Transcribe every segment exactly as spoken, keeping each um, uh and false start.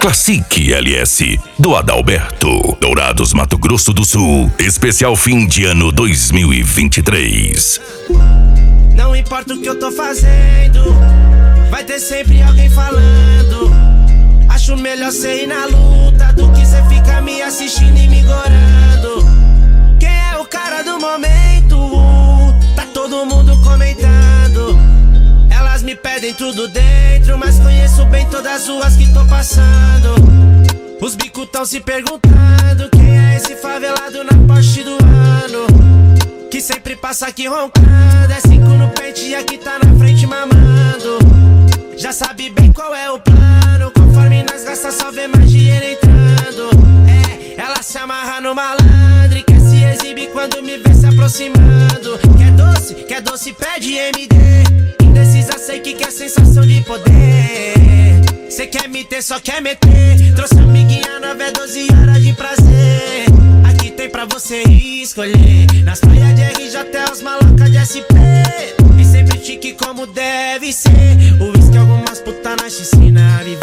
Classic L S, do Adalberto. Dourados, Mato Grosso do Sul. Especial fim de ano dois mil e vinte e três. Não importa o que eu tô fazendo, vai ter sempre alguém falando. Acho melhor cê ir na luta do que cê ficar me assistindo e me gorando. Quem é o cara do momento? Tá todo mundo comentando. Elas me pedem tudo dentro, mas conheço bem todas as ruas que tô passando. Os bicos tão se perguntando quem é esse favelado na Porsche do ano, que sempre passa aqui roncando. É cinco no pente e aqui tá na frente mamando. Já sabe bem qual é o plano, conforme nós gasta só vê mais dinheiro entrando. É, ela se amarra no malandro e quer se exibir quando me vê se aproximando. Quer doce, quer doce, pede M D. Indecisa, sei que quer sensação de poder. Cê quer me ter, só quer meter. Trouxe amiguinha nova, é doze horas de prazer. Aqui tem pra você escolher. Nas praias de R J até os malocas de S P. E sempre chique como deve ser. O whisky algumas putas nós te ensina a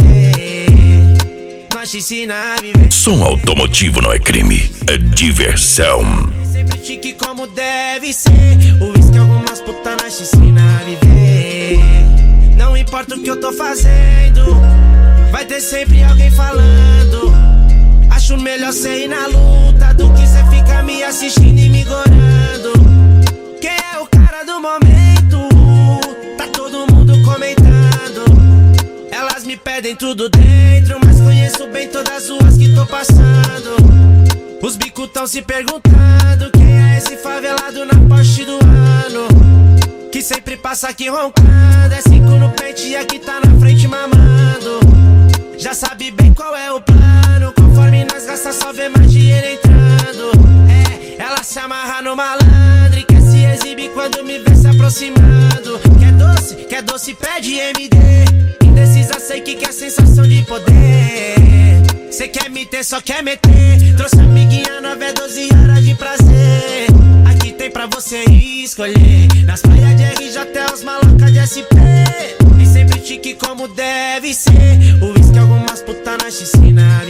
viver. Nós te ensina a viver. Som automotivo não é crime, é diversão. Sempre chique como deve ser. O whisky algumas putas nós te ensina a viver. Não importa o que eu tô fazendo, vai ter sempre alguém falando. Acho melhor cê ir na luta do que cê ficar me assistindo e me gorando. Quem é o cara do momento? Tá todo mundo comentando. Elas me pedem tudo dentro, mas conheço bem todas as ruas que tô passando. Os bicos tão se perguntando quem é esse favelado na Porsche do ano, que sempre passa aqui roncando. É cinco no pente e aqui tá na frente mamando. Já sabe bem qual é o plano, conforme nós gasta só vê mais dinheiro entrando. É, ela se amarra no malandro e quer se exibir quando me vê se aproximando. Quer doce, quer doce, pede M D. Indecisa, sei que quer sensação de poder. Cê quer me ter, só quer meter. Trouxe amiguinha nova, é doze horas de prazer. Aqui tem pra você escolher. Nas praias de R J até os malocas de S P. E sempre chique como deve ser. O whisky algumas putas nós te ensina a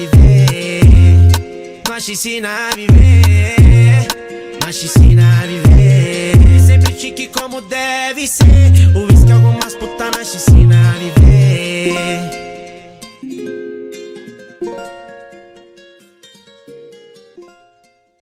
viver. Nós te ensina a viver. Nós te ensina a viver. Sempre chique como deve ser. O whisky algumas putas nós te ensina a viver.